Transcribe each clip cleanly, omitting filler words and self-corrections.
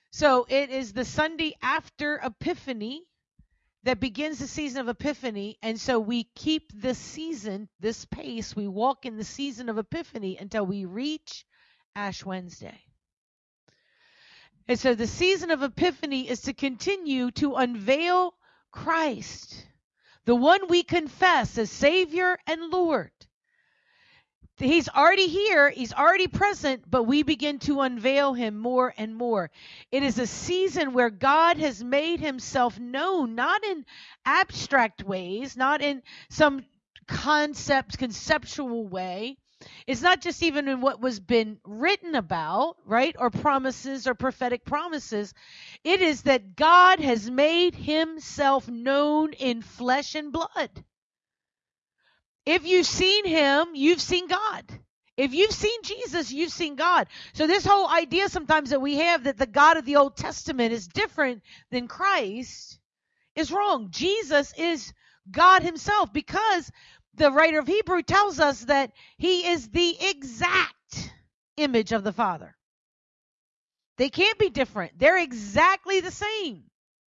So it is the Sunday after Epiphany that begins the season of Epiphany. And so we keep this season, this pace, we walk in the season of Epiphany until we reach Ash Wednesday. And so the season of Epiphany is to continue to unveil Christ, the one we confess as Savior and Lord. He's already here, he's already present, but we begin to unveil him more and more. It is a season where God has made himself known, not in abstract ways, not in some conceptual way. It's not just even in what was been written about, right? Or promises or prophetic promises. It is that God has made himself known in flesh and blood. If you've seen him, you've seen God. If you've seen Jesus, you've seen God. So this whole idea sometimes that we have that the God of the Old Testament is different than Christ is wrong. Jesus is God himself, because the writer of Hebrew tells us that he is the exact image of the Father. They can't be different. They're exactly the same.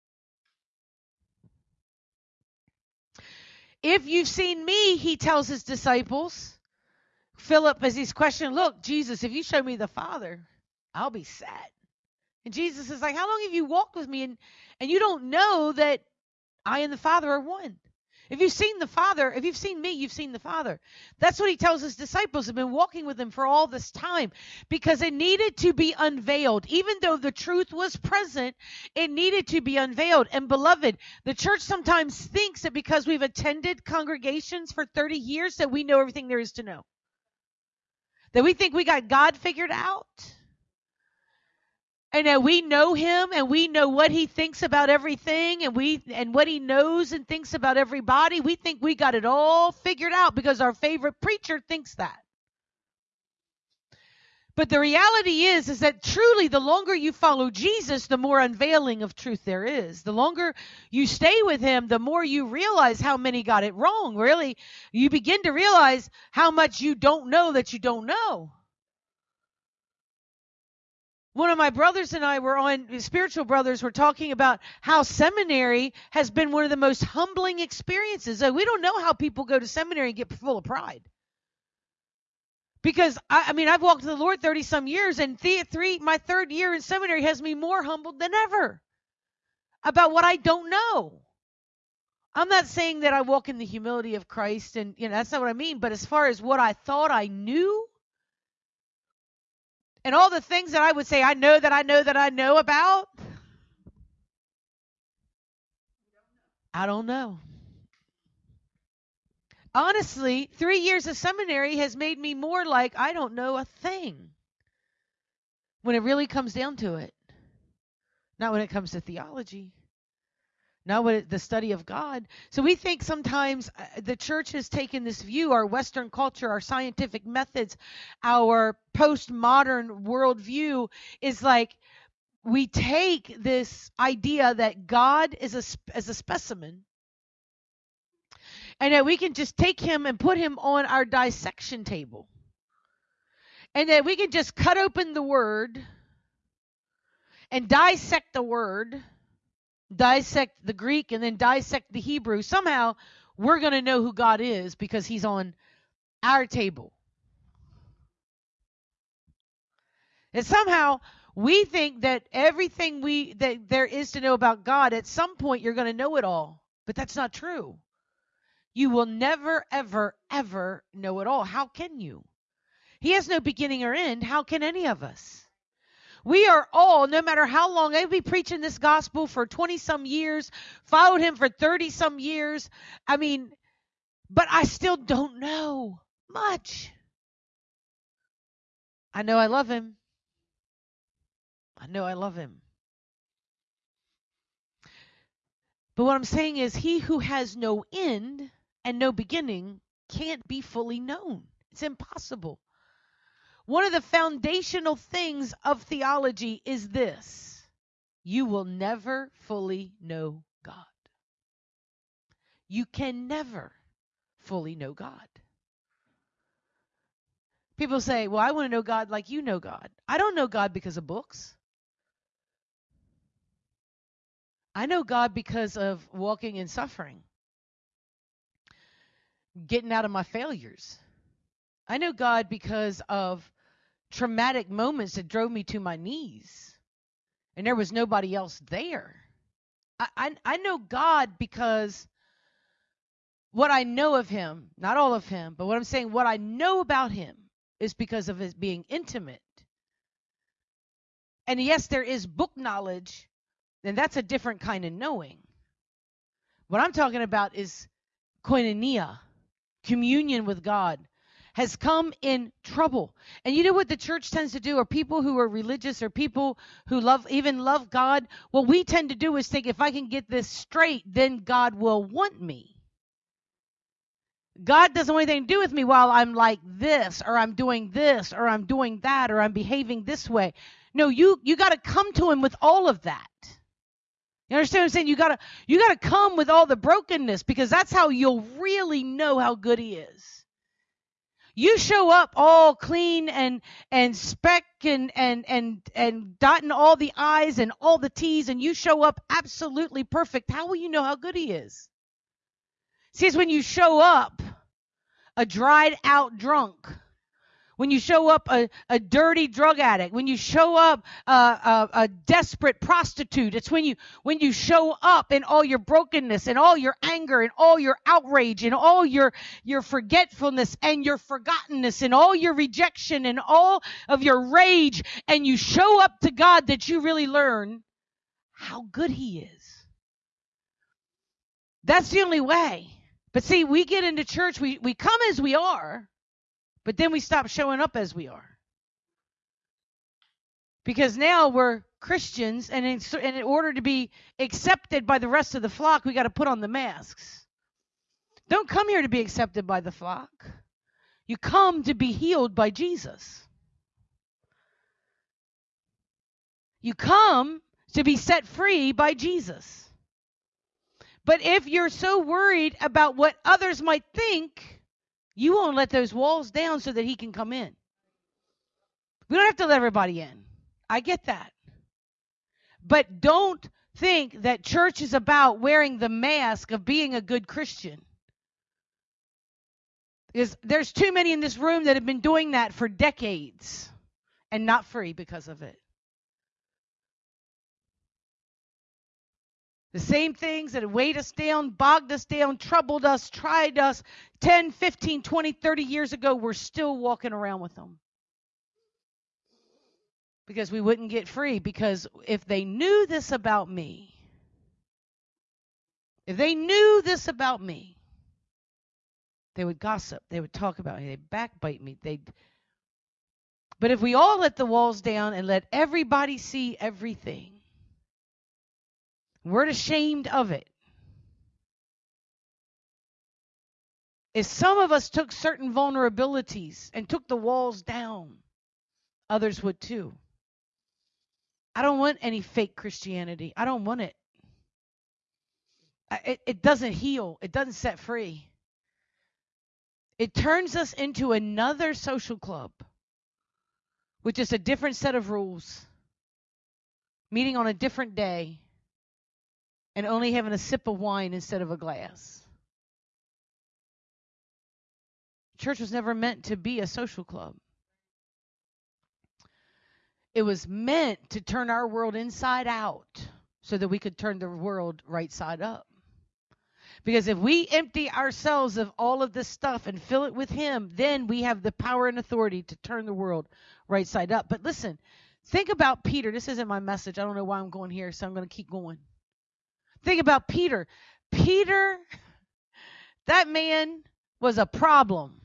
If you've seen me, he tells his disciples, Philip, as he's questioning, look, Jesus, if you show me the Father, I'll be sad. And Jesus is like, how long have you walked with me and you don't know that I and the Father are one? If you've seen the Father, if you've seen me, you've seen the Father. That's what he tells his disciples, have been walking with him for all this time, because it needed to be unveiled. Even though the truth was present, it needed to be unveiled. And beloved, the church sometimes thinks that because we've attended congregations for 30 years that we know everything there is to know. That we think we got God figured out. And that we know him and we know what he thinks about everything and what he knows and thinks about everybody. We think we got it all figured out because our favorite preacher thinks that. But the reality is that truly the longer you follow Jesus, the more unveiling of truth there is. The longer you stay with him, the more you realize how many got it wrong. Really, you begin to realize how much you don't know that you don't know. One of my brothers and I were on, spiritual brothers, were talking about how seminary has been one of the most humbling experiences. We don't know how people go to seminary and get full of pride. Because, I mean, I've walked with the Lord 30 some years, and my third year in seminary has me more humbled than ever about what I don't know. I'm not saying that I walk in the humility of Christ, and that's not what I mean. But as far as what I thought I knew, and all the things that I would say I know that I know that I know about, I don't know. Honestly, 3 years of seminary has made me more like I don't know a thing when it really comes down to it. Not when it comes to theology. Not when the study of God. So we think sometimes the church has taken this view, our Western culture, our scientific methods, our postmodern worldview is like we take this idea that God is as a specimen, and that we can just take him and put him on our dissection table. And that we can just cut open the word and dissect the word, dissect the Greek, and then dissect the Hebrew. Somehow we're going to know who God is because he's on our table. And somehow we think that everything that there is to know about God, at some point you're going to know it all. But that's not true. You will never, ever, ever know it all. How can you? He has no beginning or end. How can any of us? We are all, no matter how long, I've been preaching this gospel for 20 some years, followed him for 30 some years. I mean, but I still don't know much. I know I love him. I know I love him. But what I'm saying is, he who has no end and no beginning can't be fully known. It's impossible. One of the foundational things of theology is this: you will never fully know God. You can never fully know God. People say, well, I want to know God like you know God. I don't know God because of books. I know God because of walking in suffering, getting out of my failures. I know God because of traumatic moments that drove me to my knees, and there was nobody else there. I know God because what I know of him, not all of him, but what I'm saying, what I know about him is because of his being intimate. And yes, there is book knowledge, and that's a different kind of knowing. What I'm talking about is koinonia, communion with God, has come in trouble. And you know what the church tends to do, or people who are religious, or people who even love God? What we tend to do is think, if I can get this straight, then God will want me. God doesn't want anything to do with me while I'm like this, or I'm doing this, or I'm doing that, or I'm behaving this way. No, you got to come to him with all of that. You understand what I'm saying? You gotta come with all the brokenness, because that's how you'll really know how good he is. You show up all clean and speck and dotting all the I's and all the T's, and you show up absolutely perfect. How will you know how good he is? See, it's when you show up a dried out drunk, when you show up a dirty drug addict, when you show up a desperate prostitute. It's when you show up in all your brokenness and all your anger and all your outrage and all your forgetfulness and your forgottenness and all your rejection and all of your rage, and you show up to God, that you really learn how good he is. That's the only way. But see, we get into church, we come as we are, but then we stop showing up as we are. Because now we're Christians, and in order to be accepted by the rest of the flock, we got to put on the masks. Don't come here to be accepted by the flock. You come to be healed by Jesus. You come to be set free by Jesus. But if you're so worried about what others might think, you won't let those walls down so that he can come in. We don't have to let everybody in. I get that. But don't think that church is about wearing the mask of being a good Christian. Because there's too many in this room that have been doing that for decades and not free because of it. The same things that weighed us down, bogged us down, troubled us, tried us 10, 15, 20, 30 years ago, we're still walking around with them. Because we wouldn't get free. Because if they knew this about me, they would gossip. They would talk about me. They'd backbite me. But if we all let the walls down and let everybody see everything, we're ashamed of it. If some of us took certain vulnerabilities and took the walls down, others would too. I don't want any fake Christianity. I don't want it. It doesn't heal. It doesn't set free. It turns us into another social club with just a different set of rules, meeting on a different day, and only having a sip of wine instead of a glass. Church was never meant to be a social club. It was meant to turn our world inside out so that we could turn the world right side up. Because if we empty ourselves of all of this stuff and fill it with him, then we have the power and authority to turn the world right side up. But listen, think about Peter. This isn't my message. I don't know why I'm going here, so I'm going to keep going. Think about Peter. Peter, that man was a problem.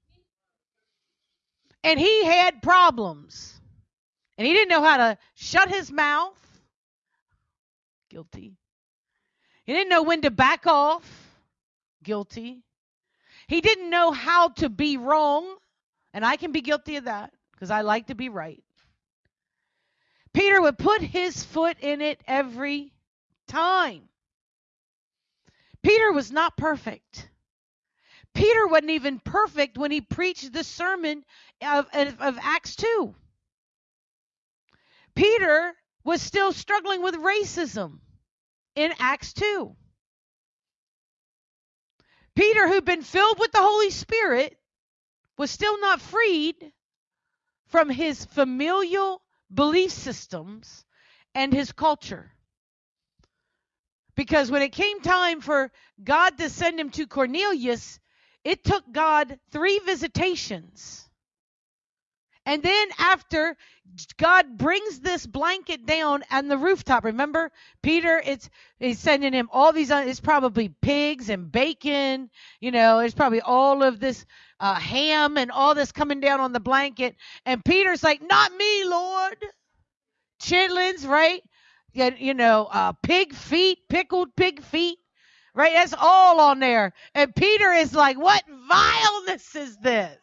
And he had problems. And he didn't know how to shut his mouth. Guilty. He didn't know when to back off. Guilty. He didn't know how to be wrong. And I can be guilty of that because I like to be right. Peter would put his foot in it every time. Peter was not perfect. Peter wasn't even perfect when he preached the sermon of Acts 2. Peter was still struggling with racism. in Acts 2. Peter, who'd been filled with the Holy Spirit, was still not freed from his familial belief systems and his culture. Because when it came time for God to send him to Cornelius, it took God 3 visitations. And then after God brings this blanket down on the rooftop, remember, Peter, he's sending him all these, it's probably pigs and bacon, there's probably all of this ham and all this coming down on the blanket. And Peter's like, not me, Lord. Chitlins, right? Pig feet, pickled pig feet, right? That's all on there. And Peter is like, what vileness is this?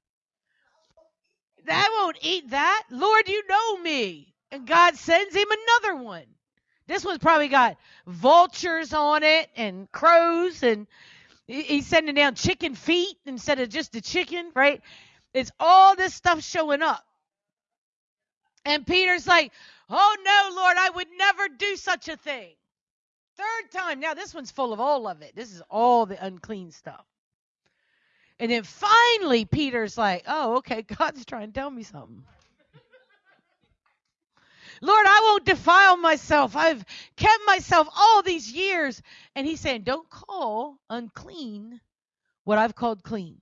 I won't eat that. Lord, you know me. And God sends him another one. This one's probably got vultures on it and crows, and he's sending down chicken feet instead of just the chicken, right? It's all this stuff showing up. And Peter's like, oh no, Lord, I would never do such a thing. 3rd time. Now this one's full of all of it. This is all the unclean stuff. And then finally, Peter's like, oh, okay, God's trying to tell me something. Lord, I won't defile myself. I've kept myself all these years. And he's saying, don't call unclean what I've called clean.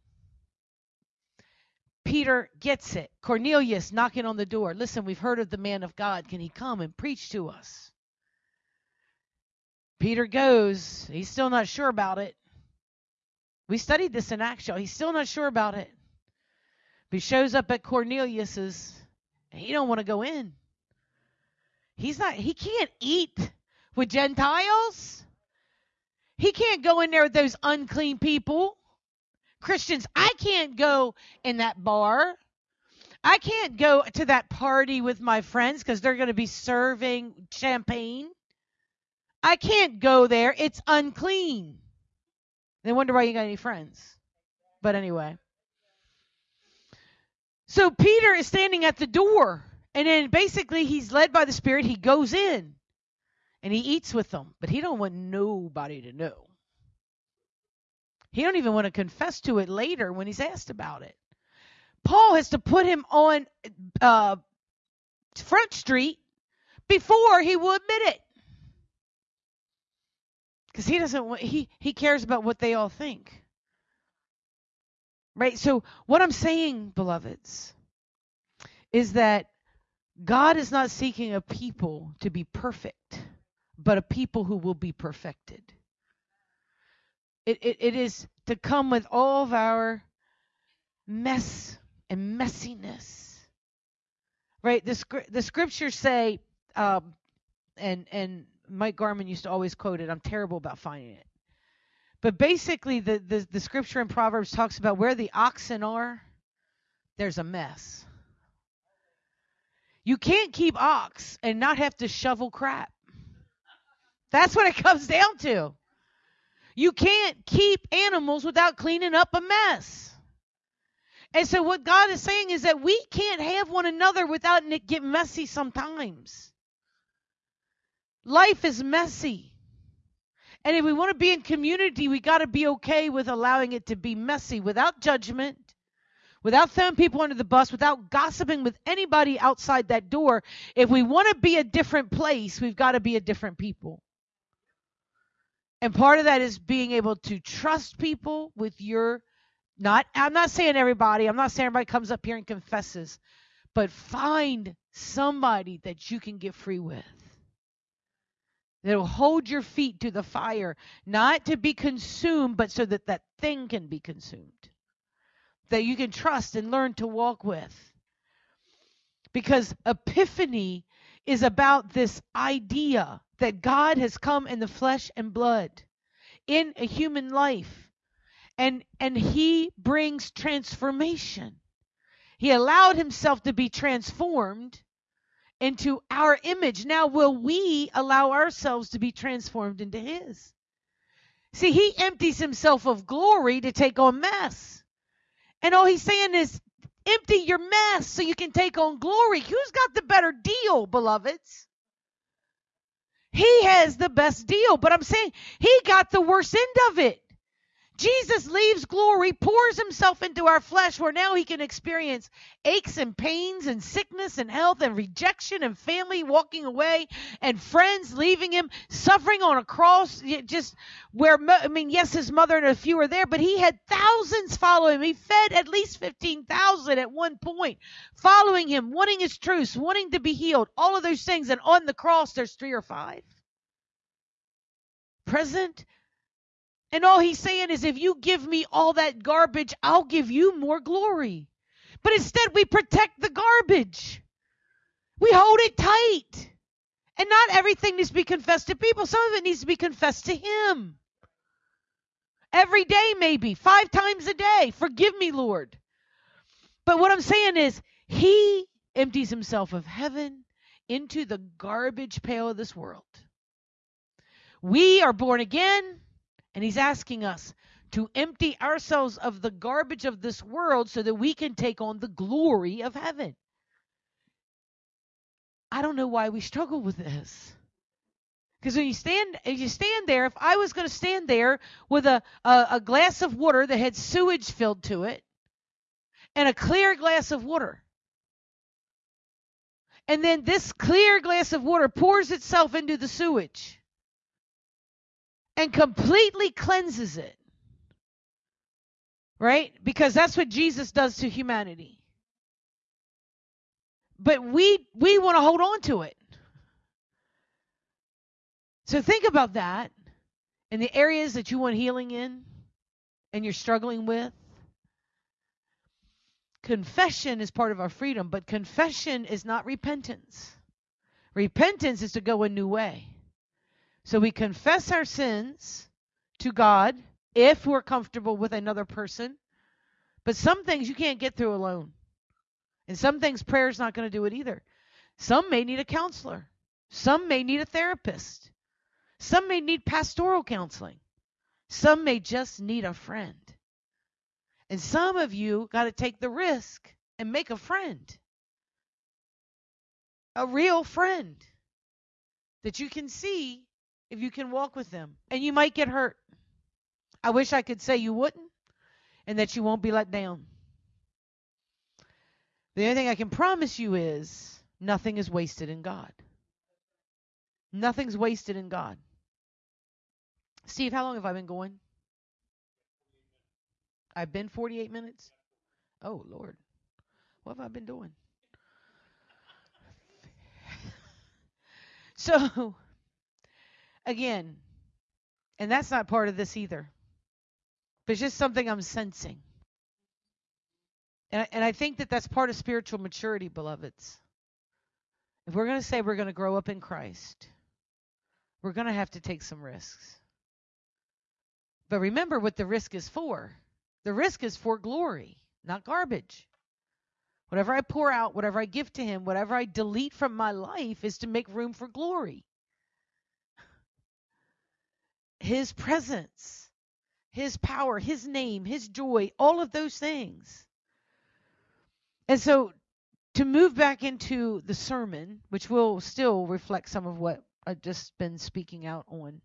Peter gets it. Cornelius knocking on the door. Listen, we've heard of the man of God. Can he come and preach to us? Peter goes. He's still not sure about it. We studied this in Acts. He's still not sure about it. But he shows up at Cornelius's, and he don't want to go in. He can't eat with Gentiles. He can't go in there with those unclean people. Christians, I can't go in that bar. I can't go to that party with my friends because they're going to be serving champagne. I can't go there. It's unclean. They wonder why you got any friends. But anyway. So Peter is standing at the door. And then basically he's led by the Spirit. He goes in. And he eats with them. But he don't want nobody to know. He don't even want to confess to it later when he's asked about it. Paul has to put him on Front Street before he will admit it. Because he doesn't want, he cares about what they all think. Right? So what I'm saying, beloveds, is that God is not seeking a people to be perfect, but a people who will be perfected. It is to come with all of our mess and messiness. Right? The scriptures say, and Mike Garman used to always quote it. I'm terrible about finding it. But basically, the scripture in Proverbs talks about where the oxen are, there's a mess. You can't keep ox and not have to shovel crap. That's what it comes down to. You can't keep animals without cleaning up a mess. And so what God is saying is that we can't have one another without it get messy sometimes. Life is messy. And if we want to be in community, we got to be okay with allowing it to be messy without judgment, without throwing people under the bus, without gossiping with anybody outside that door. If we want to be a different place, we've got to be a different people. And part of that is being able to trust people with I'm not saying everybody, I'm not saying everybody comes up here and confesses, but find somebody that you can get free with. That'll hold your feet to the fire, not to be consumed, but so that thing can be consumed. That you can trust and learn to walk with. Because Epiphany is about this idea that God has come in the flesh and blood in a human life. And he brings transformation. He allowed himself to be transformed into our image. Now, will we allow ourselves to be transformed into his? See, he empties himself of glory to take on mess. And all he's saying is, empty your mess so you can take on glory. Who's got the better deal, beloveds? He has the best deal. But I'm saying he got the worst end of it. Jesus leaves glory, pours himself into our flesh where now he can experience aches and pains and sickness and health and rejection and family walking away and friends leaving him, suffering on a cross, just where, yes, his mother and a few were there, but he had thousands follow him. He fed at least 15,000 at one point, following him, wanting his truths, wanting to be healed, all of those things. And on the cross, there's 3 or 5 present. And all he's saying is, if you give me all that garbage, I'll give you more glory. But instead, we protect the garbage. We hold it tight. And not everything needs to be confessed to people. Some of it needs to be confessed to him. Every day, maybe. 5 times a day. Forgive me, Lord. But what I'm saying is, he empties himself of heaven into the garbage pail of this world. We are born again. And he's asking us to empty ourselves of the garbage of this world so that we can take on the glory of heaven. I don't know why we struggle with this. Because when you stand there, if I was going to stand there with a glass of water that had sewage filled to it and a clear glass of water, and then this clear glass of water pours itself into the sewage and completely cleanses it, right? Because that's what Jesus does to humanity. But we want to hold on to it. So think about that in the areas that you want healing in and you're struggling with. Confession is part of our freedom, but confession is not repentance. Repentance is to go a new way. So we confess our sins to God if we're comfortable with another person. But some things you can't get through alone. And some things prayer is not going to do it either. Some may need a counselor. Some may need a therapist. Some may need pastoral counseling. Some may just need a friend. And some of you got to take the risk and make a friend. A real friend that you can see if you can walk with them. And you might get hurt. I wish I could say you wouldn't and that you won't be let down. The only thing I can promise you is nothing is wasted in God. Nothing's wasted in God. Steve, how long have I been going? I've been 48 minutes? Oh, Lord. What have I been doing? So, again, and that's not part of this either. But it's just something I'm sensing. And I think that that's part of spiritual maturity, beloveds. If we're going to say we're going to grow up in Christ, we're going to have to take some risks. But remember what the risk is for. The risk is for glory, not garbage. Whatever I pour out, whatever I give to him, whatever I delete from my life is to make room for glory. His presence, his power, his name, his joy, all of those things. And so to move back into the sermon, which will still reflect some of what I've just been speaking out on.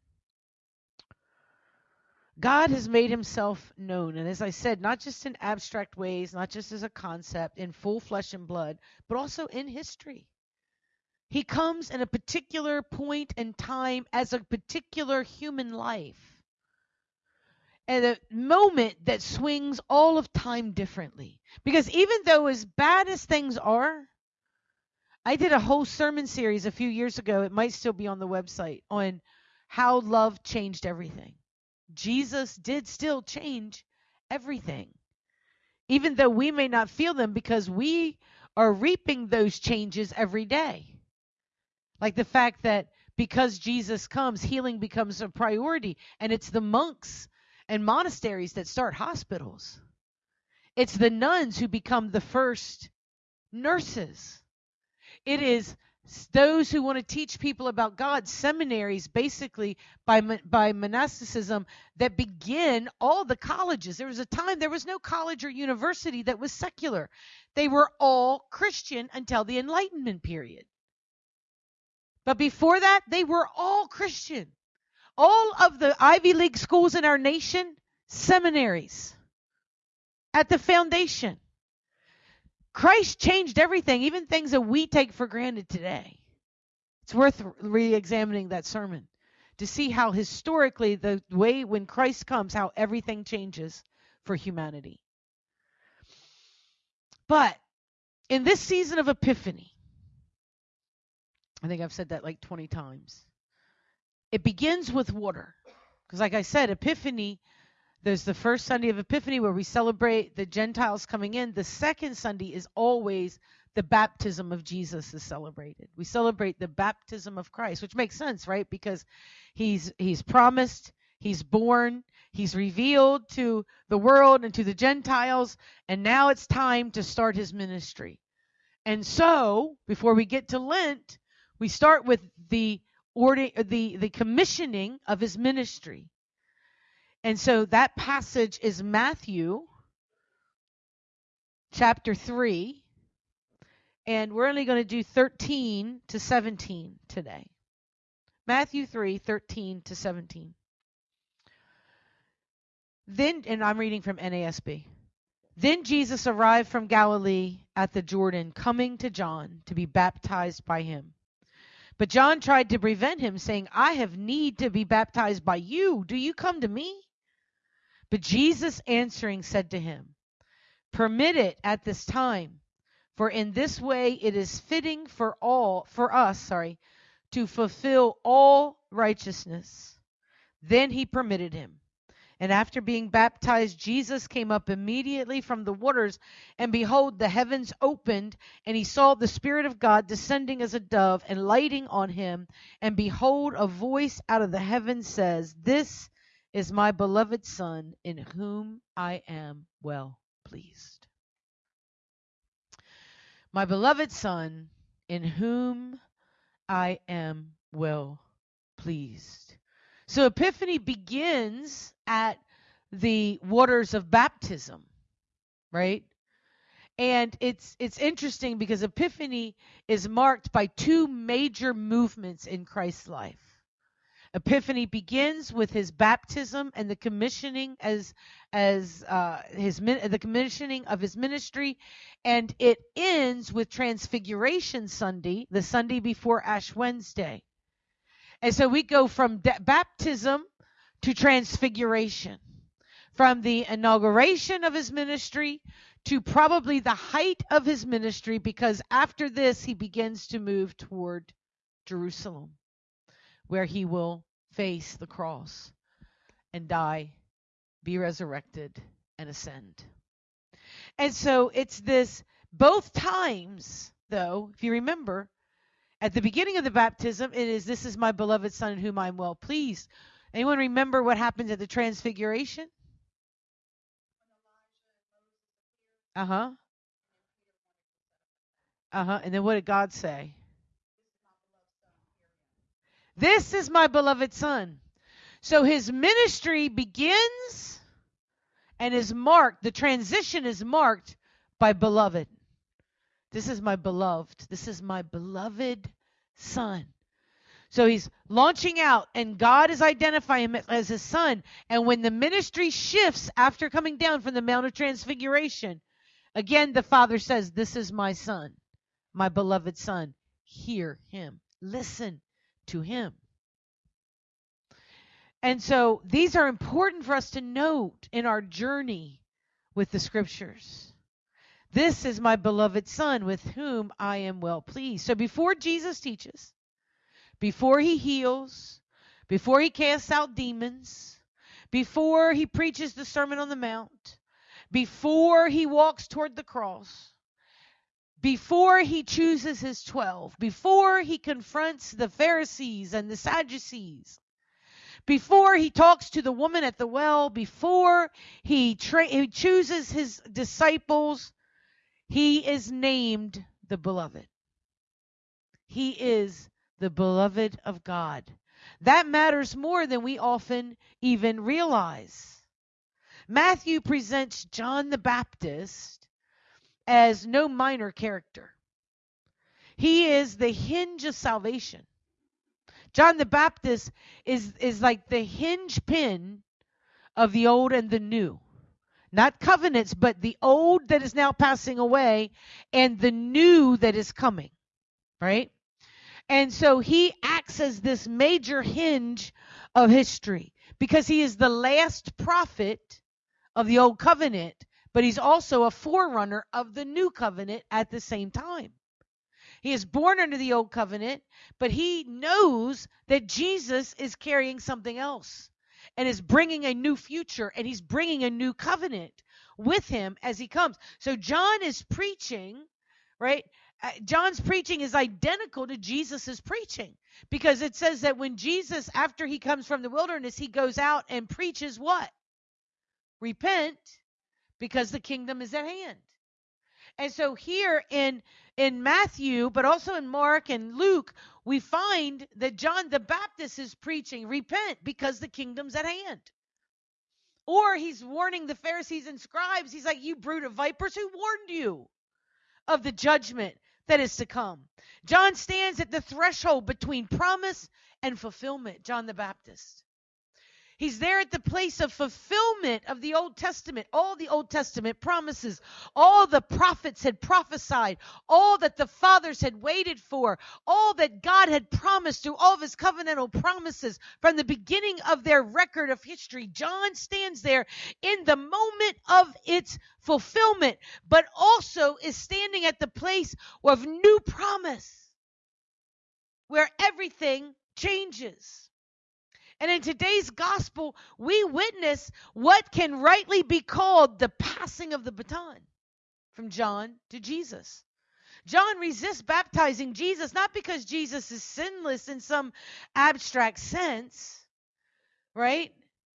God has made himself known. And as I said, not just in abstract ways, not just as a concept, in full flesh and blood, but also in history. He comes in a particular point in time as a particular human life. At a moment that swings all of time differently. Because even though as bad as things are, I did a whole sermon series a few years ago, it might still be on the website, on how love changed everything. Jesus did still change everything. Even though we may not feel them because we are reaping those changes every day. Like the fact that because Jesus comes, healing becomes a priority. And it's the monks and monasteries that start hospitals. It's the nuns who become the first nurses. It is those who want to teach people about God, seminaries basically by monasticism that begin all the colleges. There was a time there was no college or university that was secular. They were all Christian until the Enlightenment period. But before that, they were all Christian. All of the Ivy League schools in our nation, seminaries at the foundation. Christ changed everything, even things that we take for granted today. It's worth re-examining that sermon to see how historically the way when Christ comes, how everything changes for humanity. But in this season of Epiphany, I think I've said that like 20 times, it begins with water. Because like I said, Epiphany, there's the first Sunday of Epiphany where we celebrate the Gentiles coming in. The second Sunday is always the baptism of Jesus is celebrated. We celebrate the baptism of Christ, which makes sense, right? Because he's promised, he's born, he's revealed to the world and to the Gentiles, and now it's time to start his ministry. And so, before we get to Lent, we start with the commissioning of his ministry. And so that passage is Matthew chapter 3. And we're only going to do 13 to 17 today. Matthew 3, 13 to 17. Then, and I'm reading from NASB. Then Jesus arrived from Galilee at the Jordan, coming to John to be baptized by him. But John tried to prevent him, saying, I have need to be baptized by you. Do you come to me? But Jesus answering said to him, Permit it at this time. For in this way it is fitting for us to fulfill all righteousness. Then he permitted him. And after being baptized, Jesus came up immediately from the waters, and behold, the heavens opened, and he saw the Spirit of God descending as a dove and lighting on him. And behold, a voice out of the heavens says, This is my beloved Son, in whom I am well pleased. My beloved Son, in whom I am well pleased. So Epiphany begins at the waters of baptism, right? And it's interesting because Epiphany is marked by two major movements in Christ's life. Epiphany begins with his baptism and the commissioning the commissioning of his ministry, and it ends with Transfiguration Sunday, the Sunday before Ash Wednesday. And so we go from baptism to transfiguration, from the inauguration of his ministry to probably the height of his ministry, because after this he begins to move toward Jerusalem, where he will face the cross and die, be resurrected, and ascend. And so it's this, both times, though, if you remember, at the beginning of the baptism, it is, This is my beloved Son in whom I am well pleased. Anyone remember what happens at the Transfiguration? And then what did God say? This is my beloved Son. So his ministry begins and is marked, the transition is marked by beloved. This is my beloved. This is my beloved Son. So he's launching out, and God is identifying him as his Son. And when the ministry shifts after coming down from the Mount of Transfiguration, again the Father says, This is my Son, my beloved Son. Hear him. Listen to him. And so these are important for us to note in our journey with the Scriptures. This is my beloved Son with whom I am well pleased. So before Jesus teaches, before he heals, before he casts out demons, before he preaches the Sermon on the Mount, before he walks toward the cross, before he chooses his 12, before he confronts the Pharisees and the Sadducees, before he talks to the woman at the well, before he chooses his disciples, he is named the Beloved. He is the Beloved of God. That matters more than we often even realize. Matthew presents John the Baptist as no minor character. He is the hinge of salvation. John the Baptist is like the hinge pin of the old and the new. Not covenants, but the old that is now passing away and the new that is coming, right? And so he acts as this major hinge of history because he is the last prophet of the old covenant, but he's also a forerunner of the new covenant at the same time. He is born under the old covenant, but he knows that Jesus is carrying something else and is bringing a new future, and he's bringing a new covenant with him as he comes. So John is preaching, right? John's preaching is identical to Jesus's preaching, because it says that when Jesus, after he comes from the wilderness, he goes out and preaches what? Repent, because the kingdom is at hand. And so here in Matthew, but also in Mark and Luke, we find that John the Baptist is preaching, repent because the kingdom's at hand. Or he's warning the Pharisees and scribes. He's like, you brood of vipers, who warned you of the judgment that is to come? John stands at the threshold between promise and fulfillment, John the Baptist. He's there at the place of fulfillment of the Old Testament, all the Old Testament promises, all the prophets had prophesied, all that the fathers had waited for, all that God had promised through all of his covenantal promises from the beginning of their record of history. John stands there in the moment of its fulfillment, but also is standing at the place of new promise, where everything changes. And in today's gospel, we witness what can rightly be called the passing of the baton from John to Jesus. John resists baptizing Jesus, not because Jesus is sinless in some abstract sense, right?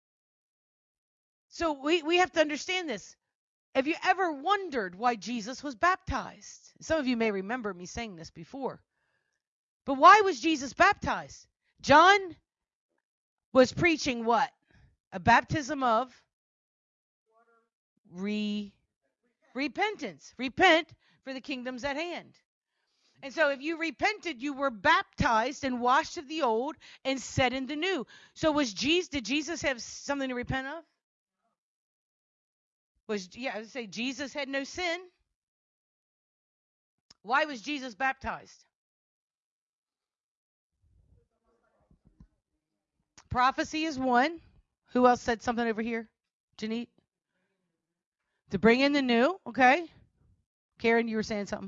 So we have to understand this. Have you ever wondered why Jesus was baptized? Some of you may remember me saying this before. But why was Jesus baptized? John was preaching what? A baptism of repentance. Repent, for the kingdom's at hand. And so if you repented, you were baptized and washed of the old and set in the new. So did Jesus have something to repent of? I would say Jesus had no sin. Why was Jesus baptized? Prophecy is one. Who else said something over here? Janine? To bring in the new, okay. Karen, you were saying something.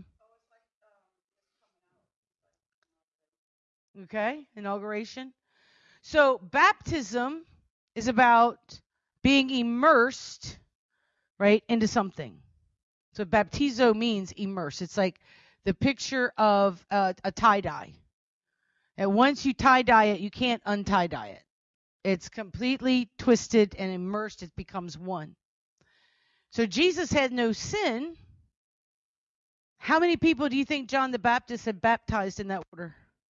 Okay, inauguration. So baptism is about being immersed, right, into something. So baptizo means immerse. It's like the picture of a tie-dye. And once you tie-dye it, you can't untie-dye it. It's completely twisted and immersed. It becomes one. So Jesus had no sin. How many people do you think John the Baptist had baptized in that order?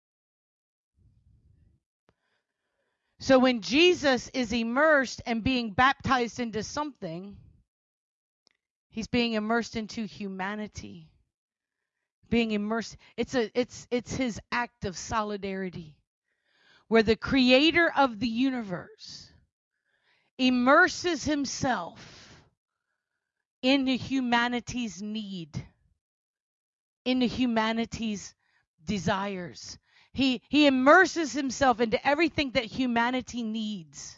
So when Jesus is immersed and being baptized into something, he's being immersed into humanity. Being immersed, it's his act of solidarity, where the creator of the universe immerses himself into humanity's need, into humanity's desires. He immerses himself into everything that humanity needs.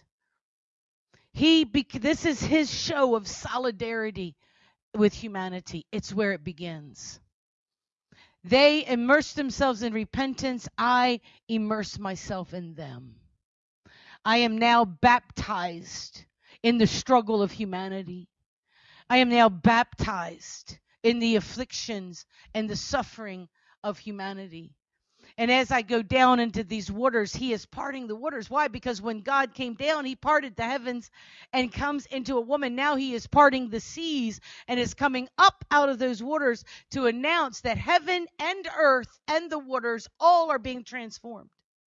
This is his show of solidarity with humanity. It's where it begins. They immerse themselves in repentance. I immerse myself in them. I am now baptized in the struggle of humanity. I am now baptized in the afflictions and the suffering of humanity. And as I go down into these waters, he is parting the waters. Why? Because when God came down, he parted the heavens and comes into a woman. Now he is parting the seas and is coming up out of those waters to announce that heaven and earth and the waters all are being transformed.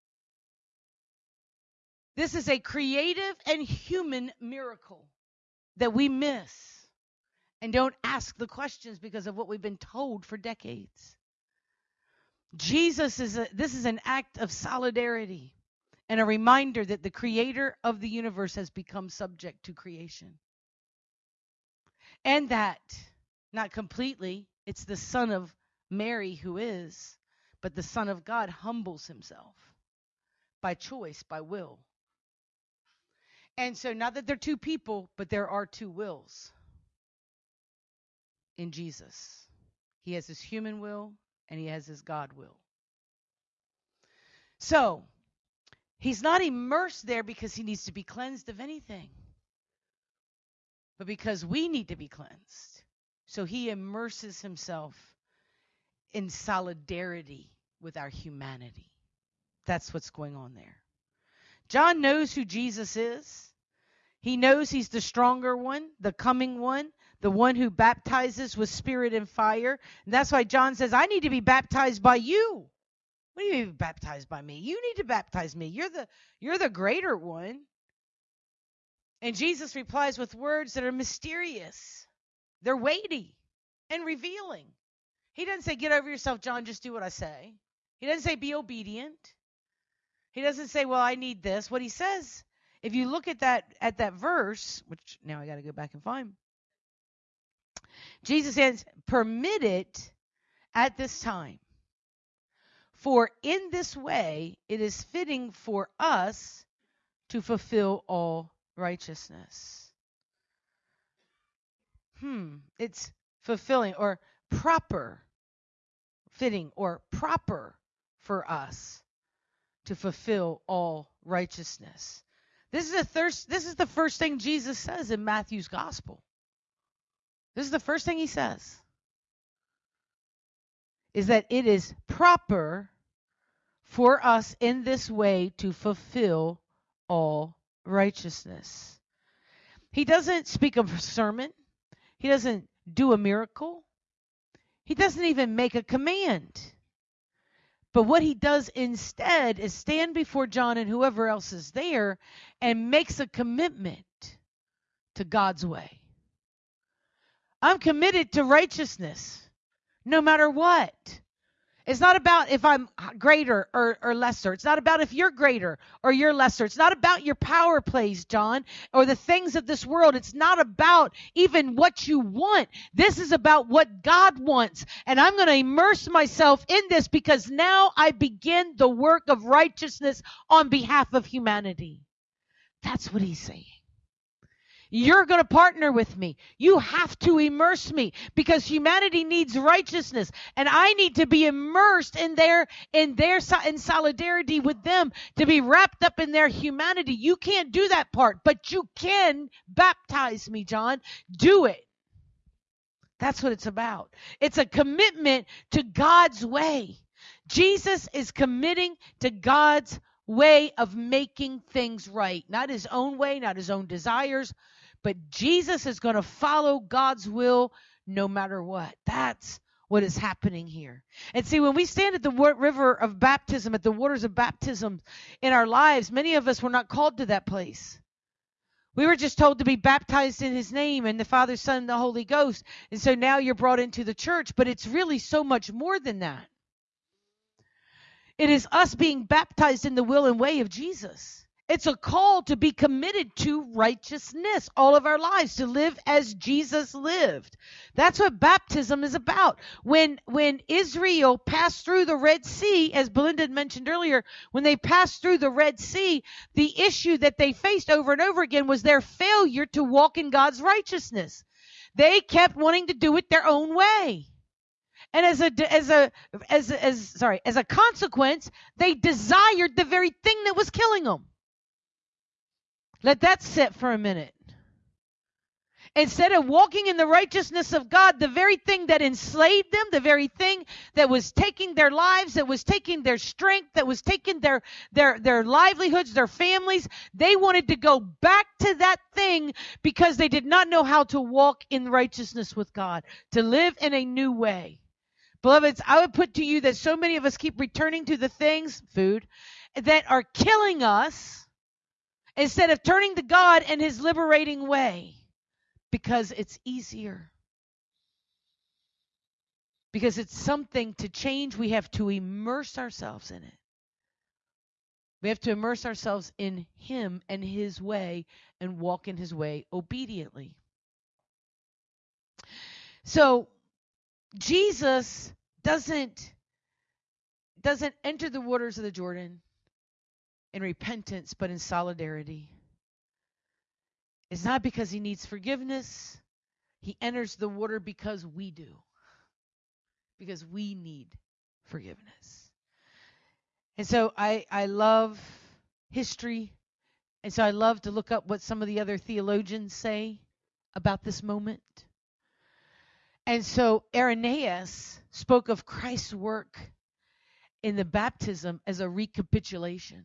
This is a creative and human miracle that we miss and don't ask the questions because of what we've been told for decades. This is an act of solidarity. and a reminder that the creator of the universe has become subject to creation. And that, not completely, it's the Son of Mary who is, but the Son of God humbles himself by choice, by will. And so, not that they're two people, but there are two wills in Jesus. He has his human will and he has his God will. So, he's not immersed there because he needs to be cleansed of anything, but because we need to be cleansed. So he immerses himself in solidarity with our humanity. That's what's going on there. John knows who Jesus is. He knows he's the stronger one, the coming one, the one who baptizes with spirit and fire. And that's why John says, I need to be baptized by you. What do you mean baptized by me? You need to baptize me. You're the greater one. And Jesus replies with words that are mysterious. They're weighty and revealing. He doesn't say, get over yourself, John, just do what I say. He doesn't say, be obedient. He doesn't say, well, I need this. What he says, if you look at that verse, which now I got to go back and find, Jesus says, permit it at this time. For in this way it is fitting for us to fulfill all righteousness. It's fulfilling or proper, fitting or proper for us to fulfill all righteousness. This is the first thing Jesus says in Matthew's gospel. This is the first thing he says. Is that it is proper for us in this way to fulfill all righteousness. He doesn't speak of a sermon. He doesn't do a miracle. He doesn't even make a command. But what he does instead is stand before John and whoever else is there and makes a commitment to God's way. I'm committed to righteousness no matter what. It's not about if I'm greater or lesser. It's not about if you're greater or you're lesser. It's not about your power plays, John, or the things of this world. It's not about even what you want. This is about what God wants. And I'm going to immerse myself in this because now I begin the work of righteousness on behalf of humanity. That's what he's saying. You're going to partner with me. You have to immerse me because humanity needs righteousness, and I need to be immersed in solidarity with them, to be wrapped up in their humanity. You can't do that part, but you can baptize me, John. Do it. That's what it's about. It's a commitment to God's way. Jesus is committing to God's way of making things right, not his own way, not his own desires. But Jesus is going to follow God's will no matter what. That's what is happening here. And see, when we stand at the river of baptism, at the waters of baptism in our lives, many of us were not called to that place. We were just told to be baptized in his name and the Father, Son, and the Holy Ghost. And so now you're brought into the church, but it's really so much more than that. It is us being baptized in the will and way of Jesus. It's a call to be committed to righteousness all of our lives, to live as Jesus lived. That's what baptism is about. When Israel passed through the Red Sea, as Belinda had mentioned earlier, when they passed through the Red Sea, the issue that they faced over and over again was their failure to walk in God's righteousness. They kept wanting to do it their own way. And as a consequence, they desired the very thing that was killing them. Let that sit for a minute. Instead of walking in the righteousness of God, the very thing that enslaved them, the very thing that was taking their lives, that was taking their strength, that was taking their livelihoods, their families, they wanted to go back to that thing because they did not know how to walk in righteousness with God, to live in a new way. Beloveds, I would put to you that so many of us keep returning to the things, food, that are killing us, instead of turning to God and his liberating way, because it's easier. Because it's something to change, we have to immerse ourselves in it. We have to immerse ourselves in him and his way and walk in his way obediently. So Jesus doesn't enter the waters of the Jordan in repentance, but in solidarity. It's not because he needs forgiveness. He enters the water because we do. Because we need forgiveness. And so I love history. And so I love to look up what some of the other theologians say about this moment. And so Irenaeus spoke of Christ's work in the baptism as a recapitulation.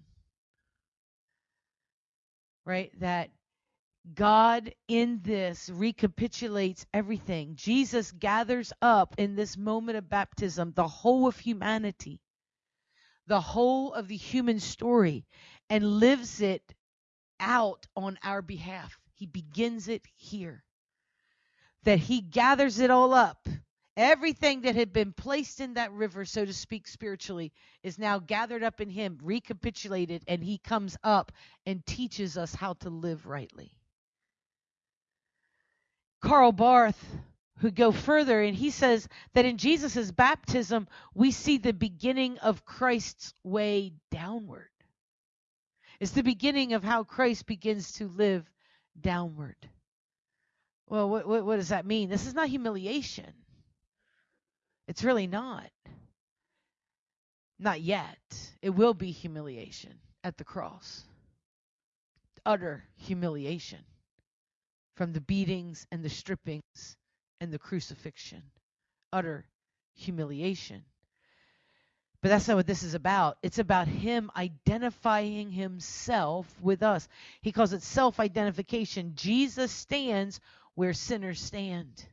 Right? That God in this recapitulates everything. Jesus gathers up in this moment of baptism the whole of humanity, the whole of the human story, and lives it out on our behalf. He begins it here. That he gathers it all up. Everything that had been placed in that river, so to speak, spiritually, is now gathered up in him, recapitulated, and he comes up and teaches us how to live rightly. Karl Barth, who go further, and he says that in Jesus' baptism, we see the beginning of Christ's way downward. It's the beginning of how Christ begins to live downward. Well, what does that mean? This is not humiliation. It's really not. Not yet. It will be humiliation at the cross. Utter humiliation. From the beatings and the strippings and the crucifixion. Utter humiliation. But that's not what this is about. It's about him identifying himself with us. He calls it self-identification. Jesus stands where sinners stand.